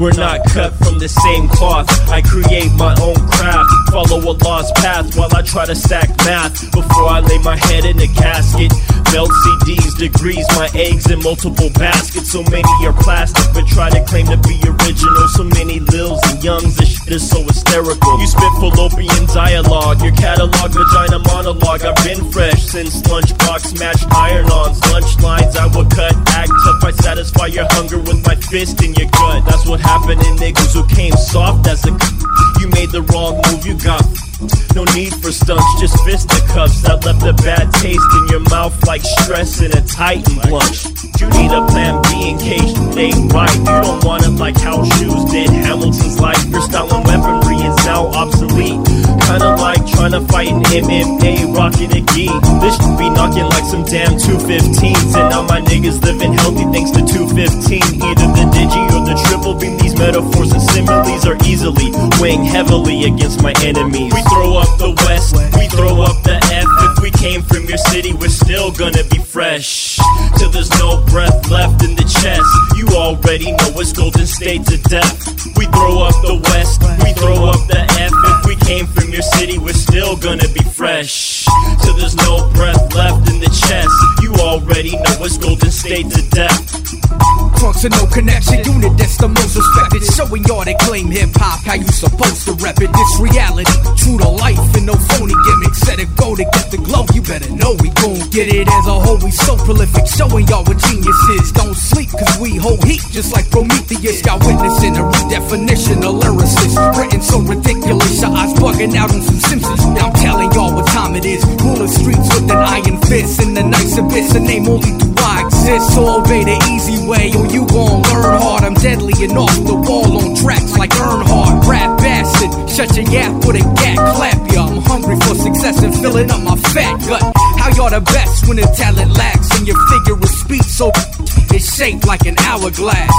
We're not cut from the same cloth. I create my own craft, follow a lost path while I try to stack math before I lay my head in a casket. Belt CDs, degrees, my eggs in multiple baskets. So many are plastic but try to claim to be original. So many lils and youngs, this shit is so hysterical. You spit fallopian dialogue, your catalog vagina monologue. I've been fresh since lunchbox matched iron-ons. Lunch lines I would cut, act tough, I satisfy your hunger with my fist in your gut. That's what happened to niggas who came soft as a you made the wrong move, you got no need for stunts, just fisticuffs that left a bad taste in your mouth like stress in a Titan blunt. You need a plan B in case you ain't right. You don't want it like house shoes did Hamilton's life. Your style and weaponry is now obsolete. Kinda like trying to fight in MMA, rocking a gi. This should be knocking like some damn 215s. And now my niggas living healthy thanks to 215. Either the digi or the triple beam. These metaphors and similes are easily weighing heavily against my enemies. We throw up the West, we throw up the F. If we came from your city, we're still gonna be fresh till there's no breath left in the chest. You already know it's Golden State to death. We throw up the West, we throw up the F. If we came from your city, we're still gonna be fresh till there's no breath left in the chest. You already know it's Golden State to death. Trunks and no connection, unit that's the most respected. Showing y'all that claim hip-hop, how you supposed to rep it. This reality, true to life and no phony gimmicks. Set it go to get the glow, you better know we gon' get it as a whole. We so prolific, showing y'all what genius is. Don't sleep, cause we hold heat just like Prometheus. Got witnessing a redefinition of lyricist. Written so ridiculous, your eyes bugging out on some Simpsons. Now I'm telling y'all what time it is. Ruling streets with an iron fist and the nice abyss. A name only do I exist, so obey the easy way or you gon' learn hard. I'm deadly and off the wall on tracks like Earnhardt. Rap bastard, shut your yap with a gat, clap ya. I'm hungry for success and filling up my fat gut. How y'all the best when the talent lacks and your figure of speech so it's shaped like an hourglass?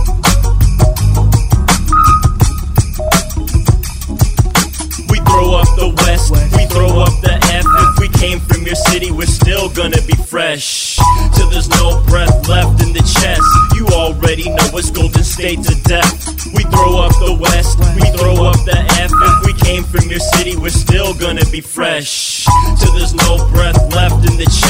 We throw up the West, we throw up the F. If we came from your city, we're still gonna be fresh till there's no breath left in the chest. You already know it's Golden State to death. We throw up the West, we throw up the F. If we came from your city, we're still gonna be fresh till there's no breath left in the chest.